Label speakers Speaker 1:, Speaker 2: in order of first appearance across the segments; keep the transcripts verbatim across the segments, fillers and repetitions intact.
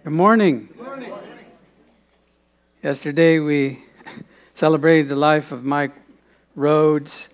Speaker 1: Good morning. Good morning. Yesterday we celebrated the life of Mike Rhodes,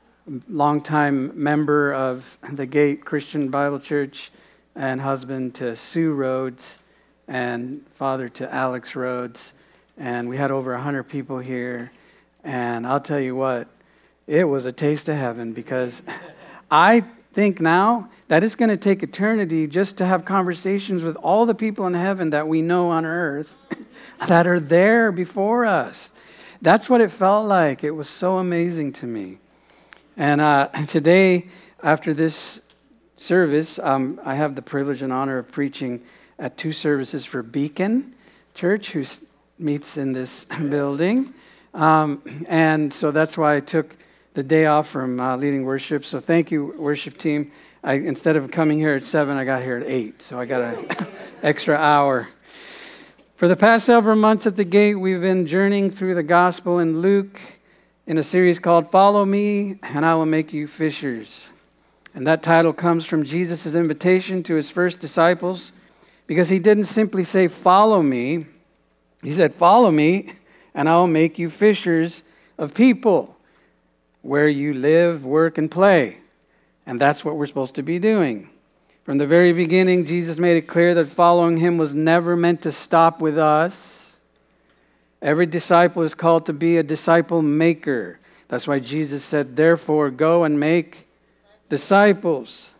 Speaker 1: longtime member of the Gate Christian Bible Church and husband to Sue Rhodes and father to Alex Rhodes. And we had over one hundred people here. And I'll tell you what, it was a taste of heaven, because I think now that it's going to take eternity just to have conversations with all the people in heaven that we know on earth that are there before us. That's what it felt like. It was so amazing to me. And uh, today, after this service, um, I have the privilege and honor of preaching at two services for Beacon Church, who meets in this building. Um, and so that's why I took the day off from uh, leading worship. So thank you, worship team. I, instead of coming here at seven, I got here at eight. So I got an extra hour. For the past several months at the Gate, we've been journeying through the gospel in Luke in a series called Follow Me, and I Will Make You Fishers. And that title comes from Jesus' invitation to his first disciples, because he didn't simply say, follow me. He said, follow me, and I will make you fishers of people, where you live, work, and play. And that's what we're supposed to be doing. From the very beginning, Jesus made it clear that following him was never meant to stop with us. Every disciple is called to be a disciple maker. That's why Jesus said, therefore, go and make disciples.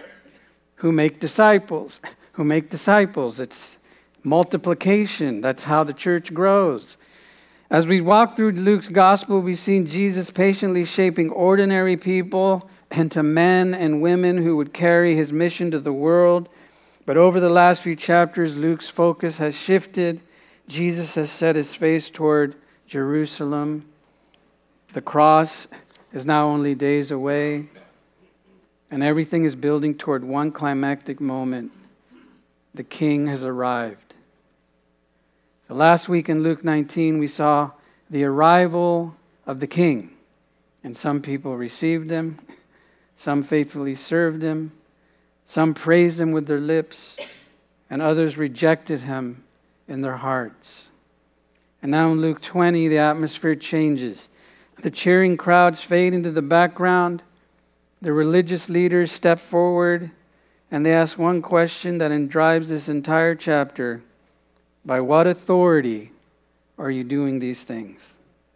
Speaker 1: Who make disciples? Who make disciples? It's multiplication. That's how the church grows. As we walk through Luke's gospel, we've seen Jesus patiently shaping ordinary people into men and women who would carry his mission to the world. But over the last few chapters, Luke's focus has shifted. Jesus has set his face toward Jerusalem. The cross is now only days away, and everything is building toward one climactic moment. The King has arrived. So last week in Luke nineteen, we saw the arrival of the King. And some people received him. Some faithfully served him. Some praised him with their lips. And others rejected him in their hearts. And now in Luke twenty, the atmosphere changes. The cheering crowds fade into the background. The religious leaders step forward, and they ask one question that drives this entire chapter. By what authority are you doing these things?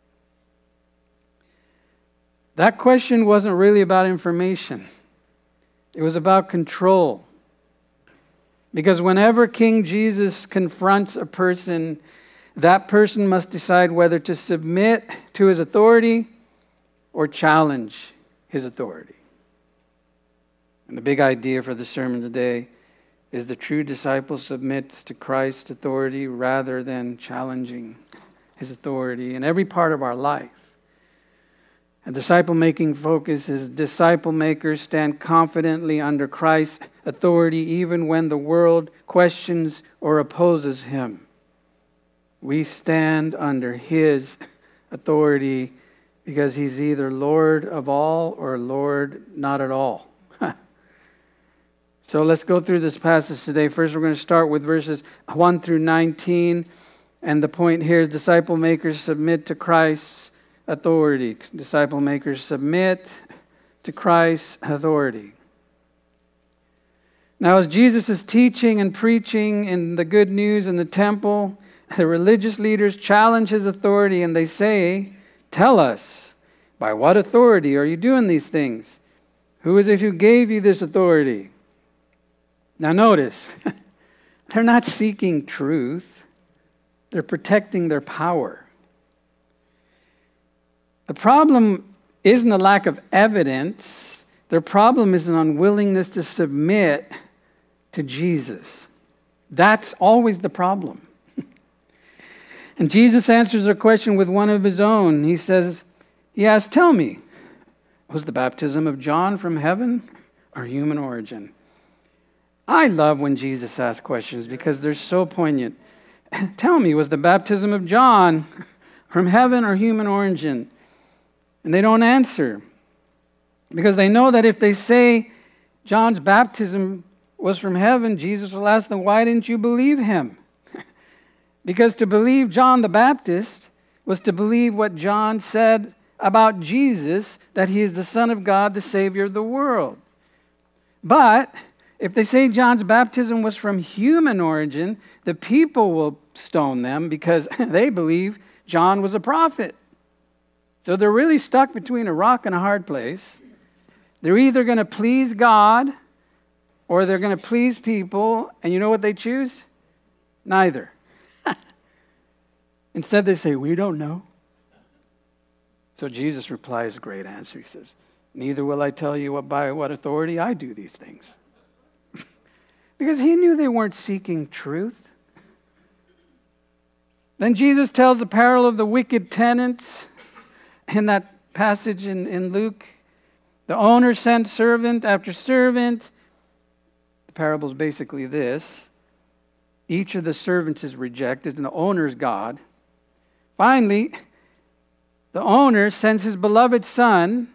Speaker 1: That question wasn't really about information. It was about control. Because whenever King Jesus confronts a person, that person must decide whether to submit to his authority or challenge his authority. And the big idea for the sermon today is the true disciple submits to Christ's authority rather than challenging his authority in every part of our life. A disciple-making focus is disciple makers stand confidently under Christ's authority even when the world questions or opposes him. We stand under his authority because he's either Lord of all or Lord not at all. So let's go through this passage today. First, we're going to start with verses one through nineteen. And the point here is disciple makers submit to Christ's authority. Disciple makers submit to Christ's authority. Now, as Jesus is teaching and preaching in the good news in the temple, the religious leaders challenge his authority and they say, tell us, by what authority are you doing these things? Who is it who gave you this authority? Now notice, they're not seeking truth. They're protecting their power. The problem isn't a lack of evidence. Their problem is an unwillingness to submit to Jesus. That's always the problem. And Jesus answers their question with one of his own. He says, he asks, tell me, was the baptism of John from heaven or human origin? I love when Jesus asks questions because they're so poignant. Tell me, was the baptism of John from heaven or human origin? And they don't answer because they know that if they say John's baptism was from heaven, Jesus will ask them, why didn't you believe him? Because to believe John the Baptist was to believe what John said about Jesus, that he is the Son of God, the Savior of the world. But if they say John's baptism was from human origin, the people will stone them because they believe John was a prophet. So they're really stuck between a rock and a hard place. They're either going to please God or they're going to please people. And you know what they choose? Neither. Instead, they say, we don't know. So Jesus replies a great answer. He says, neither will I tell you what, by what authority I do these things. Because he knew they weren't seeking truth. Then Jesus tells the parable of the wicked tenants in that passage in, in Luke. The owner sent servant after servant. The parable is basically this. Each of the servants is rejected, and the owner is God. Finally, the owner sends his beloved son,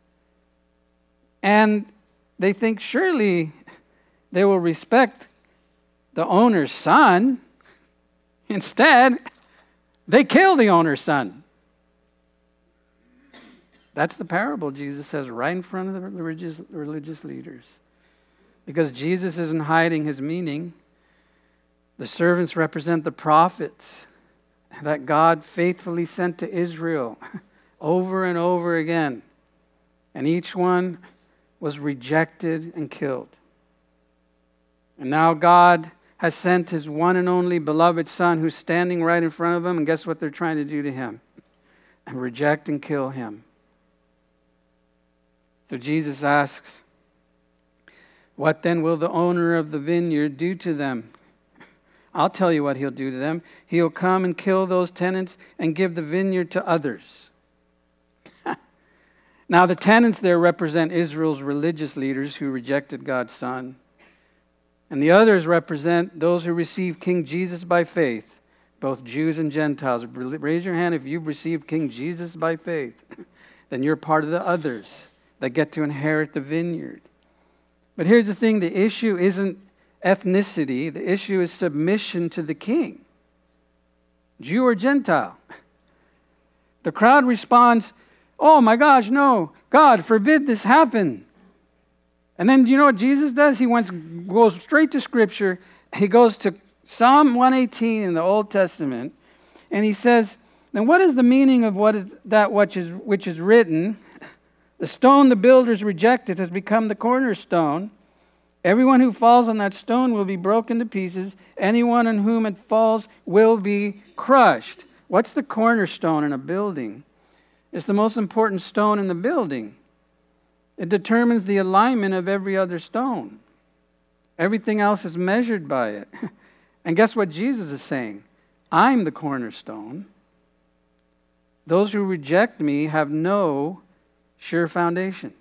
Speaker 1: and they think surely they will respect the owner's son. Instead, they kill the owner's son. That's the parable Jesus says right in front of the religious, religious leaders. Because Jesus isn't hiding his meaning. The servants represent the prophets that God faithfully sent to Israel over and over again. And each one was rejected and killed. And now God has sent his one and only beloved son who's standing right in front of him. And guess what they're trying to do to him? And reject and kill him. So Jesus asks, what then will the owner of the vineyard do to them? I'll tell you what he'll do to them. He'll come and kill those tenants and give the vineyard to others. Now the tenants there represent Israel's religious leaders who rejected God's son. And the others represent those who received King Jesus by faith, both Jews and Gentiles. Raise your hand if you've received King Jesus by faith. Then you're part of the others that get to inherit the vineyard. But here's the thing, the issue isn't ethnicity. The issue is submission to the king, Jew or Gentile. The crowd responds, oh my gosh, no, God forbid this happen. And then you know what Jesus does? He went, goes straight to Scripture. He goes to Psalm one eighteen in the Old Testament, and he says, then what is the meaning of what is, that which is, which is written? The stone the builders rejected has become the cornerstone. Everyone who falls on that stone will be broken to pieces. Anyone on whom it falls will be crushed. What's the cornerstone in a building? It's the most important stone in the building. It determines the alignment of every other stone. Everything else is measured by it. And guess what Jesus is saying? I'm the cornerstone. Those who reject me have no sure foundation.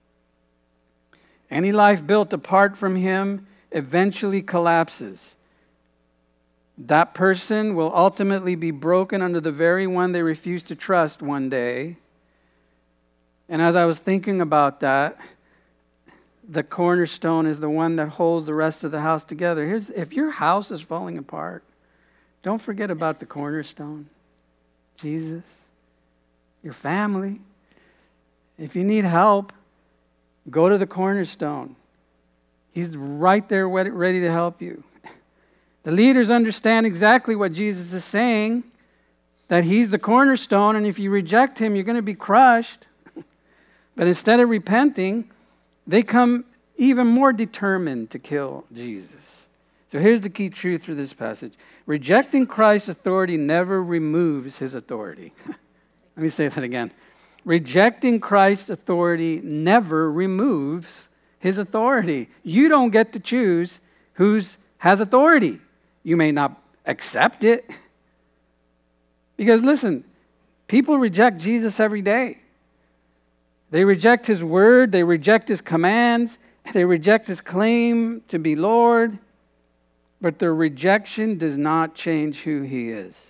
Speaker 1: Any life built apart from him eventually collapses. That person will ultimately be broken under the very one they refuse to trust one day. And as I was thinking about that, the cornerstone is the one that holds the rest of the house together. Here's, if your house is falling apart, don't forget about the cornerstone. Jesus, your family. If you need help, go to the cornerstone. He's right there ready to help you. The leaders understand exactly what Jesus is saying, that he's the cornerstone, and if you reject him, you're going to be crushed. But instead of repenting, they come even more determined to kill Jesus. So here's the key truth for this passage. Rejecting Christ's authority never removes his authority. Let me say that again. Rejecting Christ's authority never removes his authority. You don't get to choose who has authority. You may not accept it. Because listen, people reject Jesus every day. They reject his word. They reject his commands. They reject his claim to be Lord. But their rejection does not change who he is.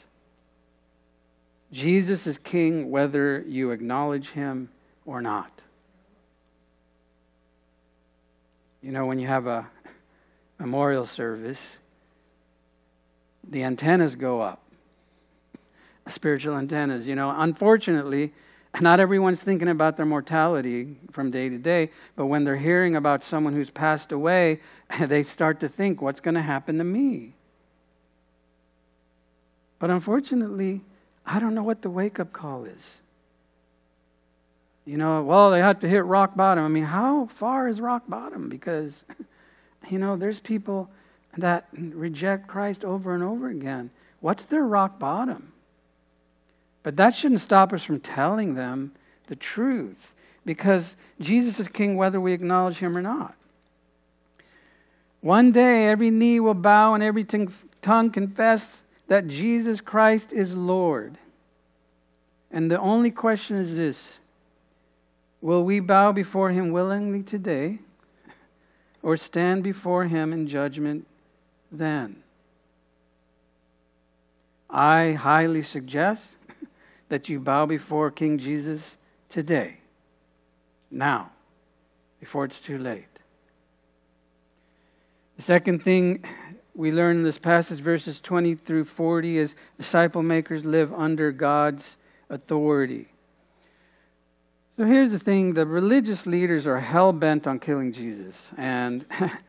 Speaker 1: Jesus is king whether you acknowledge him or not. You know, when you have a memorial service, the antennas go up. Spiritual antennas. You know, unfortunately, not everyone's thinking about their mortality from day to day, but when they're hearing about someone who's passed away, they start to think, what's going to happen to me? But unfortunately, I don't know what the wake-up call is. You know, well, they had to hit rock bottom. I mean, how far is rock bottom? Because, you know, there's people that reject Christ over and over again. What's their rock bottom? But that shouldn't stop us from telling them the truth, because Jesus is king whether we acknowledge him or not. One day every knee will bow and every tongue confess that Jesus Christ is Lord. And the only question is this: will we bow before him willingly today, or stand before him in judgment then? I highly suggest that you bow before King Jesus today, now, before it's too late. The second thing we learn in this passage, verses twenty through forty, is disciple makers live under God's authority. So here's the thing: the religious leaders are hell-bent on killing Jesus, and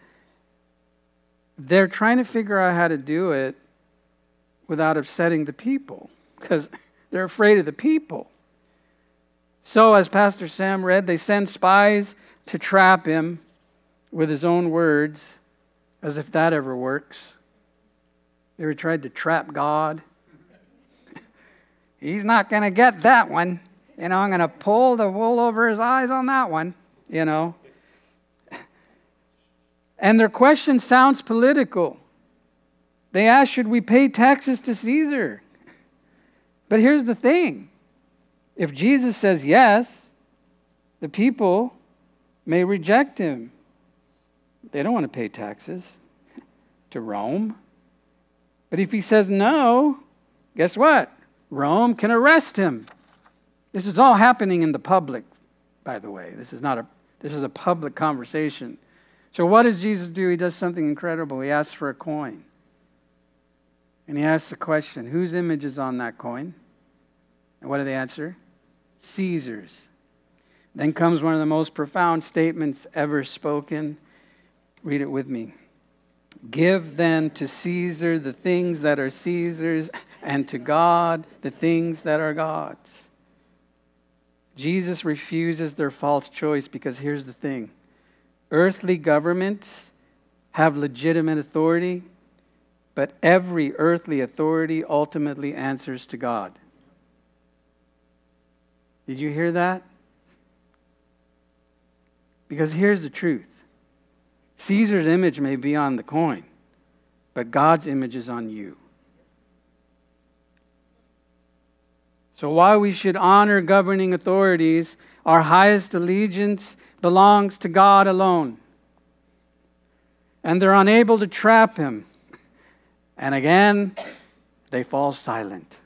Speaker 1: they're trying to figure out how to do it without upsetting the people, because they're afraid of the people. So, as Pastor Sam read, they send spies to trap him with his own words, as if that ever works. They ever tried to trap God? He's not going to get that one. You know, I'm going to pull the wool over his eyes on that one, you know. And their question sounds political. They ask, should we pay taxes to Caesar? But here's the thing. If Jesus says yes, the people may reject him. They don't want to pay taxes to Rome. But if he says no, guess what? Rome can arrest him. This is all happening in the public, by the way. This is not a this is a public conversation. So what does Jesus do? He does something incredible. He asks for a coin. And he asks the question, whose image is on that coin? And what do they answer? Caesar's. Then comes one of the most profound statements ever spoken. Read it with me. Give then to Caesar the things that are Caesar's, and to God the things that are God's. Jesus refuses their false choice, because here's the thing. Earthly governments have legitimate authority, but every earthly authority ultimately answers to God. Did you hear that? Because here's the truth. Caesar's image may be on the coin, but God's image is on you. So while we should honor governing authorities, our highest allegiance belongs to God alone. And they're unable to trap him. And again, they fall silent.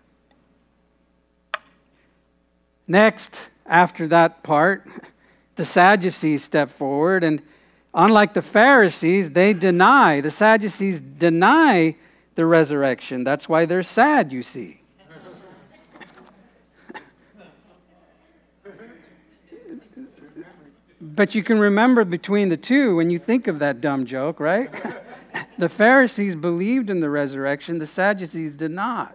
Speaker 1: Next, after that part, the Sadducees step forward, and unlike the Pharisees, they deny, the Sadducees deny the resurrection. That's why they're sad, you see. But you can remember between the two when you think of that dumb joke, right? The Pharisees believed in the resurrection. The Sadducees did not.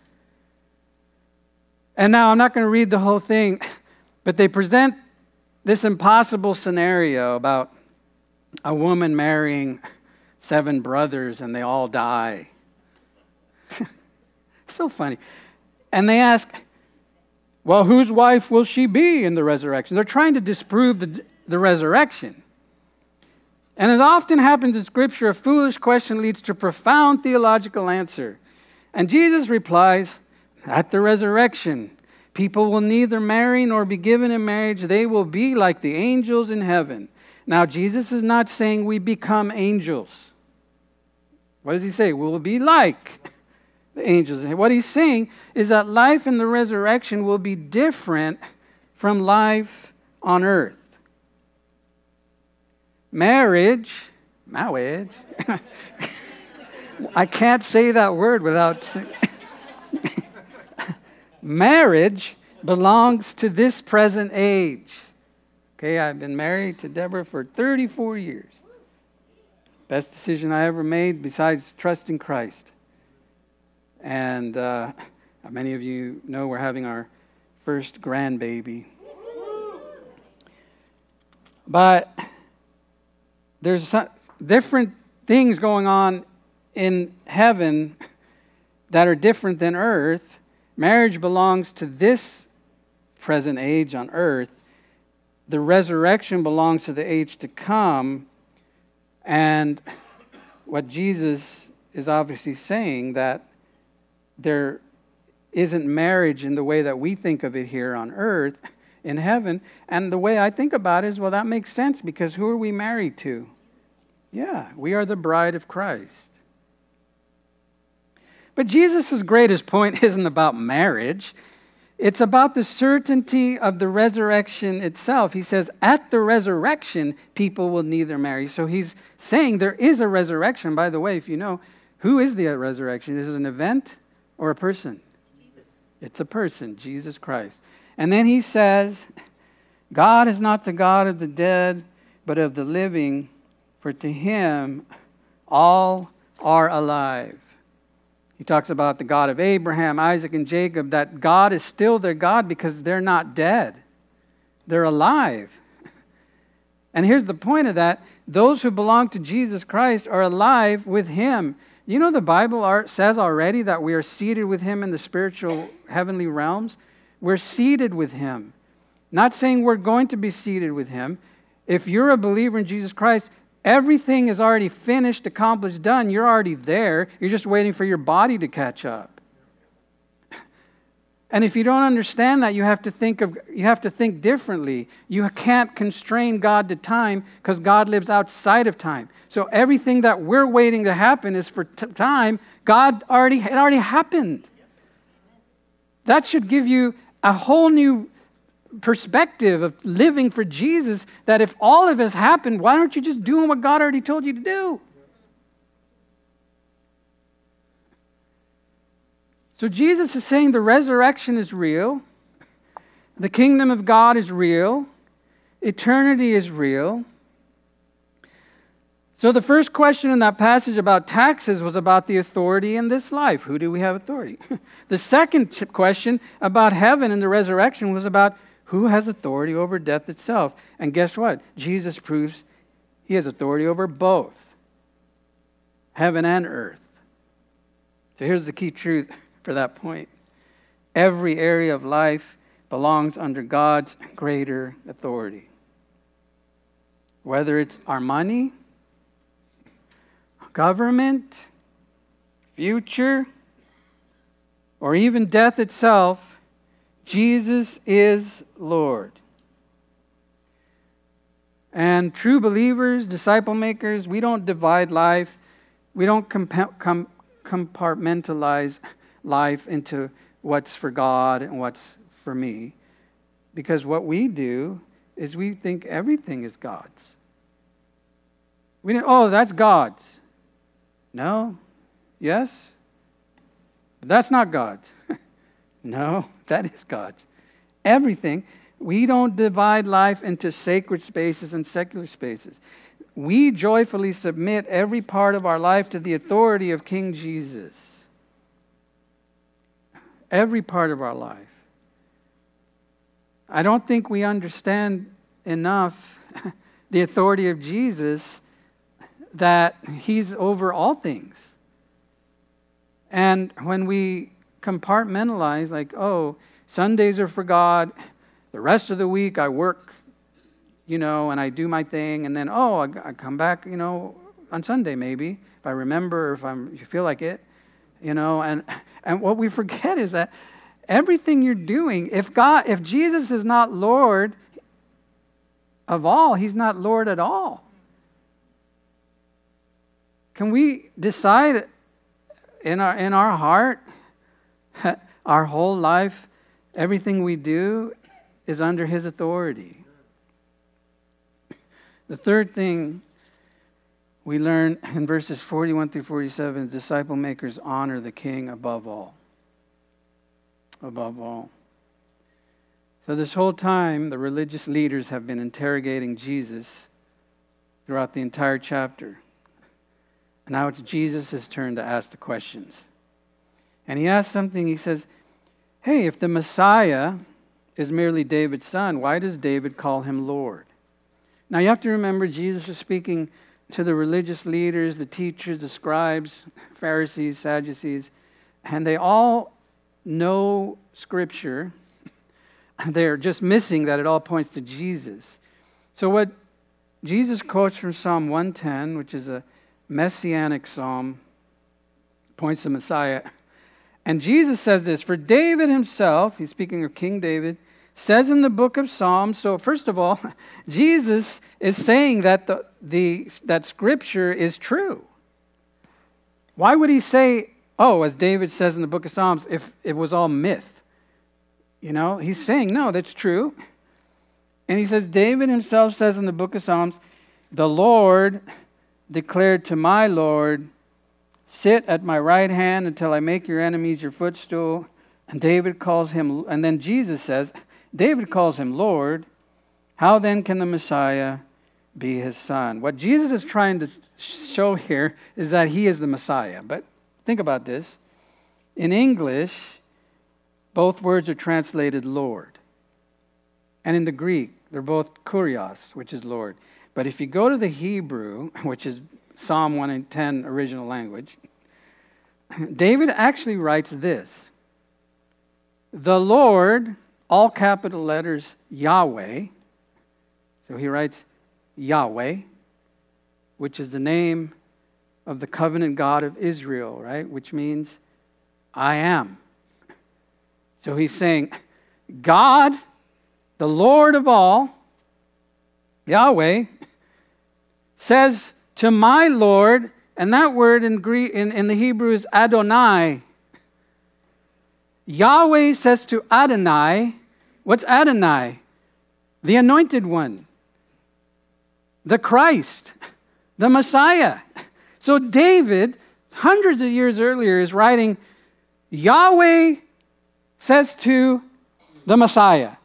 Speaker 1: And now I'm not going to read the whole thing, but they present this impossible scenario about a woman marrying seven brothers and they all die. So funny. And they ask, well, whose wife will she be in the resurrection? They're trying to disprove the, the resurrection. And as often happens in Scripture, a foolish question leads to a profound theological answer. And Jesus replies, at the resurrection, people will neither marry nor be given in marriage. They will be like the angels in heaven. Now, Jesus is not saying we become angels. What does he say? We will be like the angels. What he's saying is that life in the resurrection will be different from life on earth. Marriage, marriage, I can't say that word without saying. Marriage belongs to this present age. Okay, I've been married to Deborah for thirty-four years. Best decision I ever made besides trusting Christ. And uh, many of you know we're having our first grandbaby. But there's some different things going on in heaven that are different than earth. Marriage belongs to this present age on earth. The resurrection belongs to the age to come. And what Jesus is obviously saying, that there isn't marriage in the way that we think of it here on earth, in heaven. And the way I think about it is, well, that makes sense, because who are we married to? Yeah, we are the bride of Christ. But Jesus' greatest point isn't about marriage. It's about the certainty of the resurrection itself. He says, at the resurrection, people will neither marry. So he's saying there is a resurrection. By the way, if you know, who is the resurrection? Is it an event or a person? Jesus. It's a person, Jesus Christ. And then he says, God is not the God of the dead, but of the living, for to him all are alive. He talks about the God of Abraham, Isaac, and Jacob, that God is still their God because they're not dead. They're alive. And here's the point of that. Those who belong to Jesus Christ are alive with him. You know, the Bible says already that we are seated with him in the spiritual heavenly realms. We're seated with him. Not saying we're going to be seated with him. If you're a believer in Jesus Christ, everything is already finished, accomplished, done. You're already there. You're just waiting for your body to catch up. And if you don't understand that, you have to think of you have to think differently. You can't constrain God to time because God lives outside of time. So everything that we're waiting to happen is for t- time. God already it already happened. That should give you a whole new perspective of living for Jesus, that if all of this happened, why aren't you just doing what God already told you to do? So Jesus is saying the resurrection is real. The kingdom of God is real. Eternity is real. So the first question in that passage about taxes was about the authority in this life. Who do we have authority? The second question about heaven and the resurrection was about who has authority over death itself. And guess what? Jesus proves he has authority over both, heaven and earth. So here's the key truth for that point. Every area of life belongs under God's greater authority. Whether it's our money, government, future, or even death itself, Jesus is Lord. And true believers, disciple makers, we don't divide life. We don't compa- com- compartmentalize life into what's for God and what's for me. Because what we do is we think everything is God's. We don't, oh, that's God's. No. Yes. But that's not God's. No, that is God's. Everything. We don't divide life into sacred spaces and secular spaces. We joyfully submit every part of our life to the authority of King Jesus. Every part of our life. I don't think we understand enough the authority of Jesus, that he's over all things. And when we compartmentalize, like, oh, Sundays are for God, the rest of the week I work, you know, and I do my thing, and then, oh, I, I come back, you know, on Sunday maybe, if I remember, or if I'm, if you feel like it, you know, and and what we forget is that everything you're doing, if God, if Jesus is not Lord of all, he's not Lord at all. Can we decide in our in our heart, our whole life, everything we do is under his authority? The third thing we learn in verses forty-one through forty-seven, disciple makers honor the king above all. Above all. So this whole time, the religious leaders have been interrogating Jesus throughout the entire chapter. And now it's Jesus' turn to ask the questions. And he asks something, he says, hey, if the Messiah is merely David's son, why does David call him Lord? Now you have to remember, Jesus is speaking to the religious leaders, the teachers, the scribes, Pharisees, Sadducees, and they all know Scripture. They're just missing that it all points to Jesus. So what Jesus quotes from Psalm one ten, which is a messianic psalm, points to Messiah. And Jesus says this, for David himself, he's speaking of King David, says in the book of Psalms, so first of all, Jesus is saying that the, the that Scripture is true. Why would he say, oh, as David says in the book of Psalms, if it was all myth? You know, he's saying, no, that's true. And he says, David himself says in the book of Psalms, the Lord declared to my Lord, sit at my right hand until I make your enemies your footstool. And David calls him, and then Jesus says, David calls him Lord. How then can the Messiah be his son? What Jesus is trying to show here is that he is the Messiah. But think about this. In English, both words are translated Lord. And in the Greek, they're both kurios, which is Lord. But if you go to the Hebrew, which is Psalm one ten original language, David actually writes this. The Lord, all capital letters, Yahweh. So he writes Yahweh, which is the name of the covenant God of Israel, right? Which means I am. So he's saying, God, the Lord of all, Yahweh, says to my Lord, and that word in Greek, in, in the Hebrew is Adonai. Yahweh says to Adonai, what's Adonai? The anointed one, the Christ, the Messiah. So David, hundreds of years earlier, is writing, Yahweh says to the Messiah.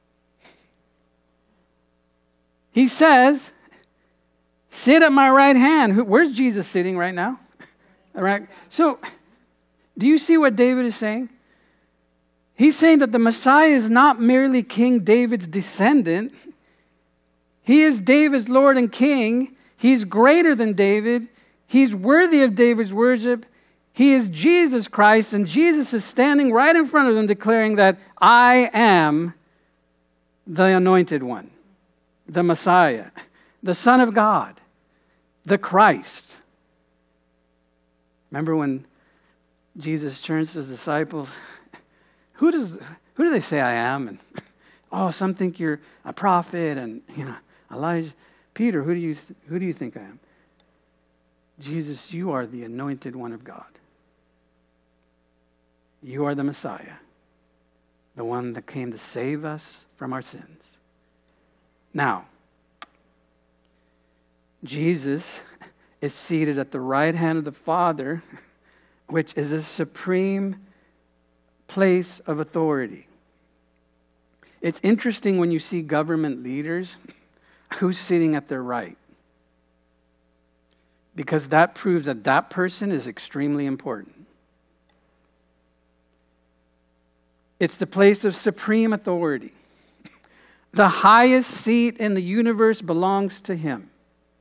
Speaker 1: He says, sit at my right hand. Where's Jesus sitting right now? All right. So, do you see what David is saying? He's saying that the Messiah is not merely King David's descendant. He is David's Lord and King. He's greater than David. He's worthy of David's worship. He is Jesus Christ, and Jesus is standing right in front of them declaring that I am the anointed one, the Messiah, the Son of God, the Christ. Remember when Jesus turns to his disciples, who does who do they say I am? And oh, some think you're a prophet, and you know, Elijah. Peter, who do you who do you think I am? Jesus, you are the anointed one of God. You are the Messiah, the one that came to save us from our sins. Now, Jesus is seated at the right hand of the Father, which is a supreme place of authority. It's interesting when you see government leaders, who's sitting at their right. Because that proves that that person is extremely important. It's the place of supreme authority. The highest seat in the universe belongs to him.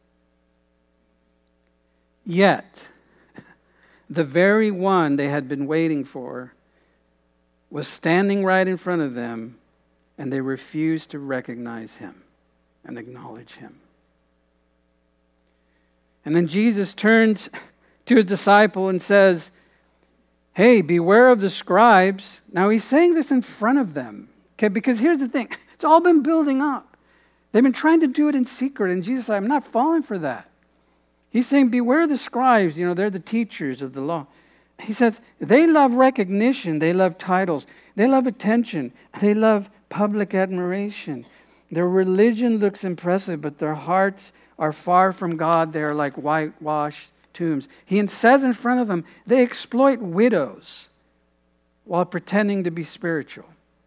Speaker 1: Yet, the very one they had been waiting for was standing right in front of them, and they refused to recognize him and acknowledge him. And then Jesus turns to his disciple and says, hey, beware of the scribes. Now he's saying this in front of them. Okay, because here's the thing. It's all been building up. They've been trying to do it in secret. And Jesus said, I'm not falling for that. He's saying, beware the scribes. You know, they're the teachers of the law. He says, they love recognition. They love titles. They love attention. They love public admiration. Their religion looks impressive, but their hearts are far from God. They are like whitewashed tombs. He says in front of them, they exploit widows while pretending to be spiritual.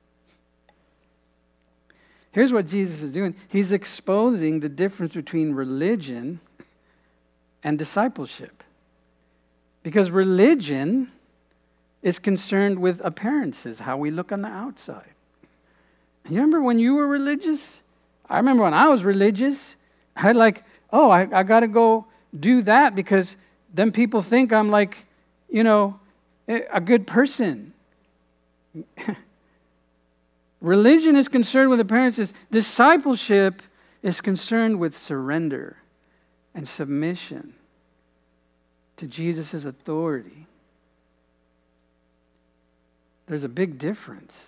Speaker 1: Here's what Jesus is doing. He's exposing the difference between religion and discipleship. Because religion is concerned with appearances, how we look on the outside. You remember when you were religious? I remember when I was religious. I had like, oh, I, I got to go do that because then people think I'm like, you know, a good person. Religion is concerned with appearances. Discipleship is concerned with surrender and submission to Jesus' authority. There's a big difference.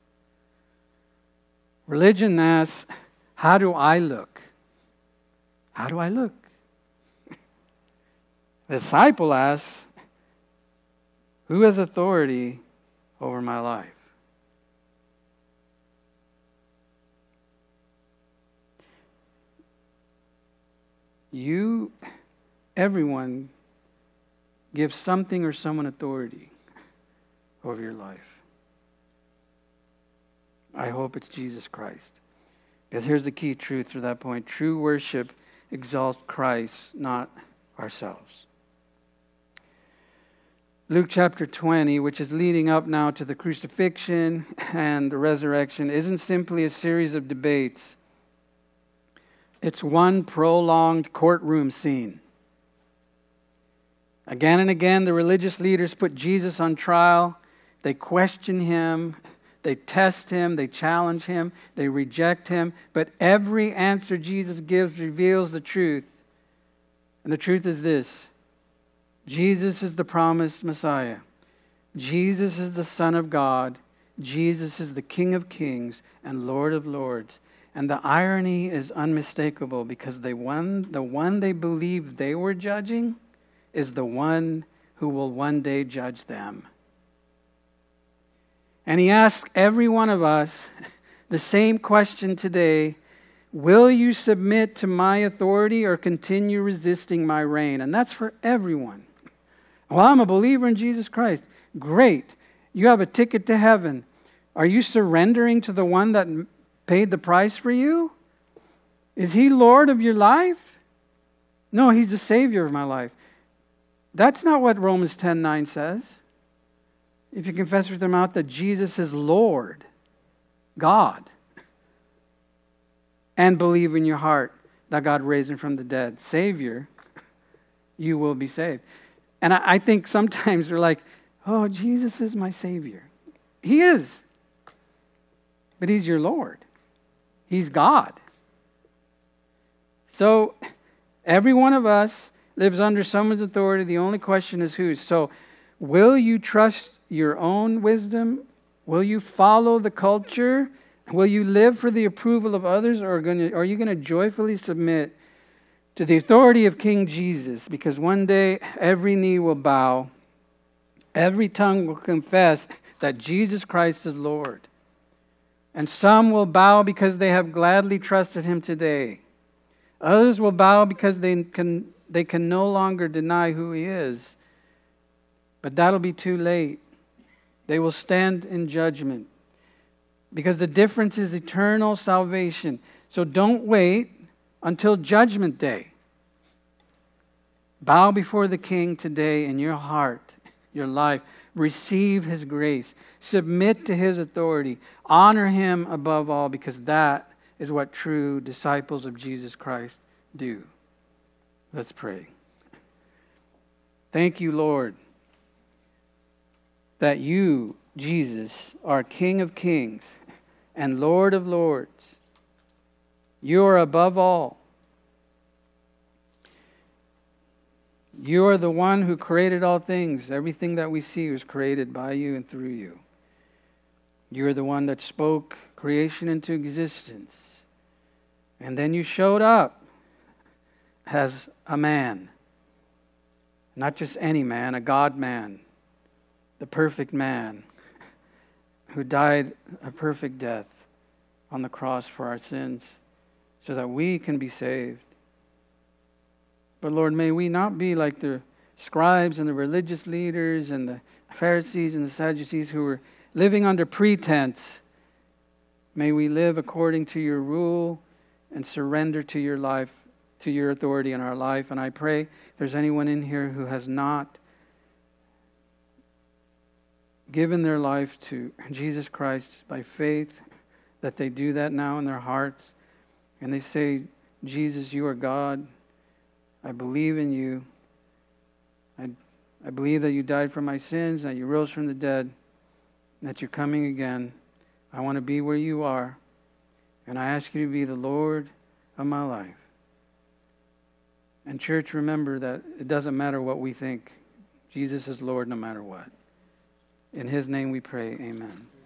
Speaker 1: Religion asks, how do I look? How do I look? The disciple asks, who has authority over my life? You, everyone, gives something or someone authority over your life. I hope it's Jesus Christ. Because here's the key truth to that point. True worship exalts Christ, not ourselves. Luke chapter twenty, which is leading up now to the crucifixion and the resurrection, isn't simply a series of debates. It's one prolonged courtroom scene. Again and again, the religious leaders put Jesus on trial. They question him. They test him. They challenge him. They reject him. But every answer Jesus gives reveals the truth. And the truth is this: Jesus is the promised Messiah. Jesus is the Son of God. Jesus is the King of Kings and Lord of Lords. And the irony is unmistakable because they one, the one they believed they were judging is the one who will one day judge them. And he asks every one of us the same question today: will you submit to my authority or continue resisting my reign? And that's for everyone. Well, I'm a believer in Jesus Christ. Great. You have a ticket to heaven. Are you surrendering to the one that paid the price for you? Is he Lord of your life? No, he's the Savior of my life. That's not what Romans ten nine says. If you confess with your mouth that Jesus is Lord, God, and believe in your heart that God raised him from the dead, Savior, you will be saved. And I, I think sometimes we're like, oh, Jesus is my Savior. He is. But he's your Lord. He's God. So every one of us lives under someone's authority. The only question is whose. So will you trust your own wisdom? Will you follow the culture? Will you live for the approval of others? Or are, gonna, are you going to joyfully submit to the authority of King Jesus? Because one day every knee will bow. Every tongue will confess that Jesus Christ is Lord. And some will bow because they have gladly trusted him today. Others will bow because they can, they can no longer deny who he is. But that'll be too late. They will stand in judgment. Because the difference is eternal salvation. So don't wait until judgment day. Bow before the King today in your heart, your life. Receive his grace. Submit to his authority. Honor him above all, because that is what true disciples of Jesus Christ do. Let's pray. Thank you, Lord, that you, Jesus, are King of kings and Lord of lords. You are above all. You are the one who created all things. Everything that we see was created by you and through you. You are the one that spoke creation into existence. And then you showed up as a man. Not just any man, a God-man. The perfect man who died a perfect death on the cross for our sins so that we can be saved. But Lord, may we not be like the scribes and the religious leaders and the Pharisees and the Sadducees who were living under pretense. May we live according to your rule and surrender to your life, to your authority in our life. And I pray if there's anyone in here who has not given their life to Jesus Christ by faith, that they do that now in their hearts. And they say, Jesus, you are God. I believe in you. I, I believe that you died for my sins, that you rose from the dead, that you're coming again. I want to be where you are. And I ask you to be the Lord of my life. And church, remember that it doesn't matter what we think. Jesus is Lord no matter what. In his name we pray, amen.